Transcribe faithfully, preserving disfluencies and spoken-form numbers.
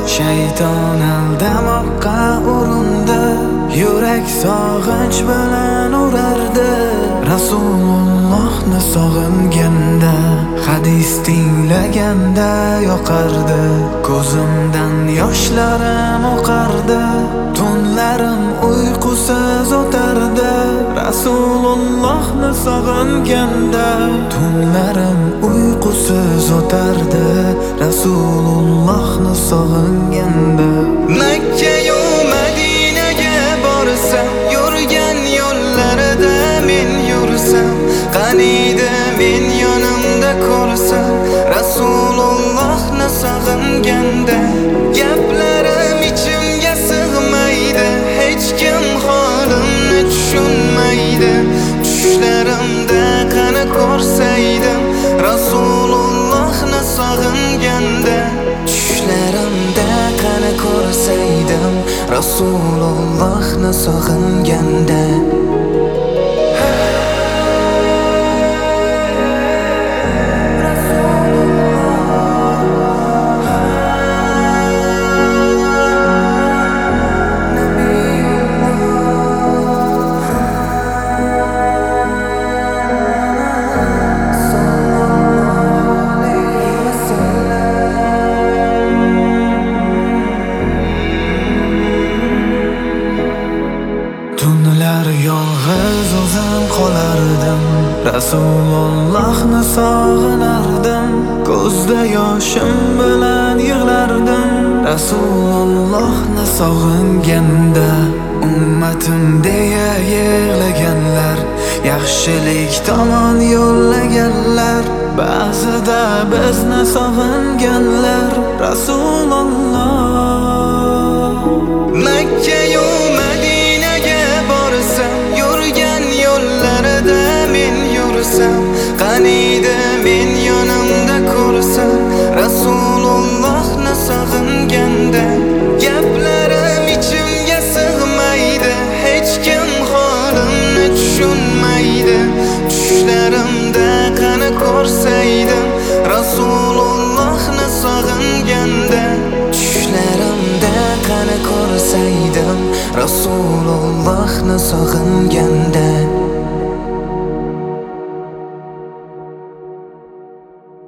Shayton aldamoqqa urindi, yurak sog'inch bilan urardi. Rasulullohni sog'inganda, hadis tinglaganda yoqardi. Ko'zimdan yoshlarim oqardi, tunlarim uyqusiz o'tardi. Rasulullohni sog'inganda, tunlarim uyqusiz o'tardi. Rasulullohni sog'inganda. Makka yu Madinaga borsam, yurgan yo'llarida men yursam, qaniydi men yonimda ko'rsam. Rasulullohni sog'inganda, gaplarim ichimga sig'maydi, hech kim holimni tushunmaydi. Tushlarimda qani ko'rsaydim, Rasulullohni sog'inganda. Tushlarimda qani ko'rsaydim, Rasulullohni sog'inganda. Tunlar yolg'iz o'zim qolardim, Rasulullohni sog'inardim. Ko'zda yoshim bilan yig'lardim, Rasulullohni sog'inganda. Ummatim deya yig'laganlar, yaxshilik tomon yo'llaganlar. Ba'zida bizni sog'inganlar, Rasululloh. Makka yu Madinaga borsam, yurgan yo'llarida men yursam, qaniydi men yonimda ko'rsam. Rasulullohni sog'inganda, gaplarim ichimga sig'maydi, hech kim holimni tushunmaydi. Tushlarimda qani ko'rsaydim, Rasulullohni sog'inganda. Tushlarimda qani ko'rsaydim, Rasulullohni sog'inganda.